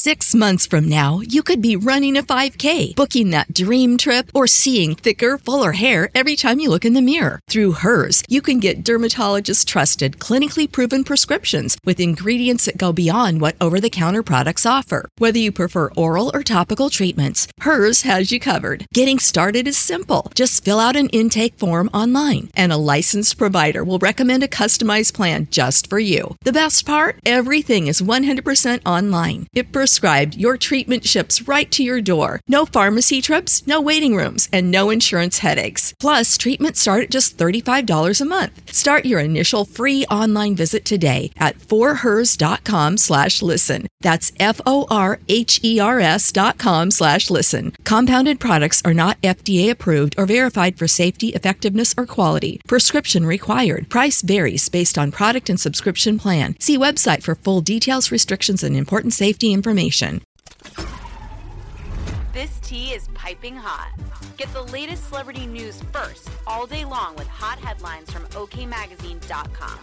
6 months from now, you could be running a 5K, booking that dream trip, or seeing thicker, fuller hair every time you look in the mirror. Through Hers, you can get dermatologist-trusted, clinically proven prescriptions with ingredients that go beyond what over-the-counter products offer. Whether you prefer oral or topical treatments, Hers has you covered. Getting started is simple. Just fill out an intake form online, and a licensed provider will recommend a customized plan just for you. The best part? Everything is 100% online. If prescribed, your treatment ships right to your door. No pharmacy trips, no waiting rooms, and no insurance headaches. Plus, treatments start at just $35 a month. Start your initial free online visit today at forhers.com/listen. That's FORHERS.com/listen. Compounded products are not FDA approved or verified for safety, effectiveness, or quality. Prescription required. Price varies based on product and subscription plan. See website for full details, restrictions, and important safety information. This tea is piping hot. Get the latest celebrity news first all day long with hot headlines from OKMagazine.com.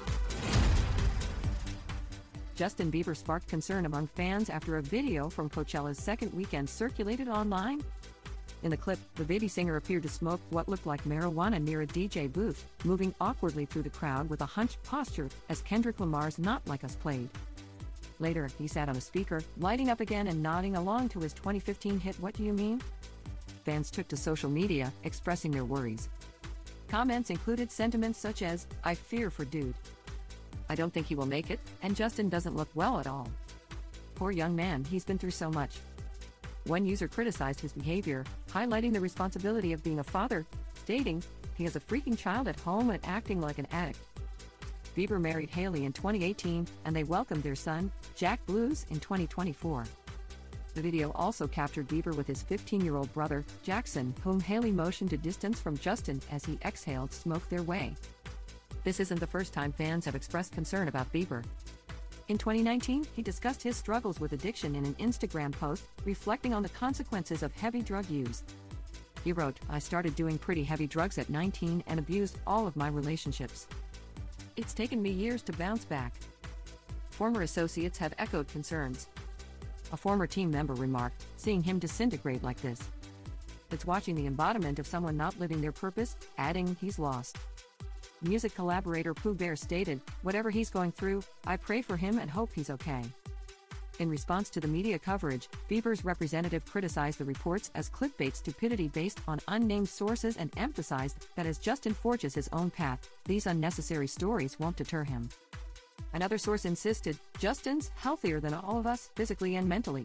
Justin Bieber sparked concern among fans after a video from Coachella's second weekend circulated online. In the clip, the baby singer appeared to smoke what looked like marijuana near a DJ booth, moving awkwardly through the crowd with a hunched posture as Kendrick Lamar's Not Like Us played. Later, he sat on a speaker, lighting up again and nodding along to his 2015 hit What Do You Mean? Fans took to social media, expressing their worries. Comments included sentiments such as, "I fear for dude," "I don't think he will make it," and "Justin doesn't look well at all. Poor young man, he's been through so much." One user criticized his behavior, highlighting the responsibility of being a father, stating, "He has a freaking child at home and acting like an addict." Bieber married Hailey in 2018, and they welcomed their son, Jack Blues, in 2024. The video also captured Bieber with his 15-year-old brother, Jackson, whom Hailey motioned to distance from Justin as he exhaled smoke their way. This isn't the first time fans have expressed concern about Bieber. In 2019, he discussed his struggles with addiction in an Instagram post, reflecting on the consequences of heavy drug use. He wrote, "I started doing pretty heavy drugs at 19 and abused all of my relationships. It's taken me years to bounce back." Former associates have echoed concerns. A former team member remarked, "Seeing him disintegrate like this, it's watching the embodiment of someone not living their purpose," adding, "He's lost." Music collaborator Pooh Bear stated, "Whatever he's going through, I pray for him and hope he's okay." In response to the media coverage, Bieber's representative criticized the reports as clickbait stupidity based on unnamed sources and emphasized that as Justin forges his own path, these unnecessary stories won't deter him. Another source insisted, "Justin's healthier than all of us, physically and mentally."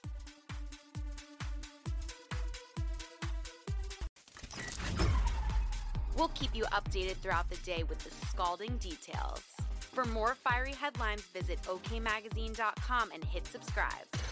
We'll keep you updated throughout the day with the scalding details. For more fiery headlines, visit OKMagazine.com and hit subscribe.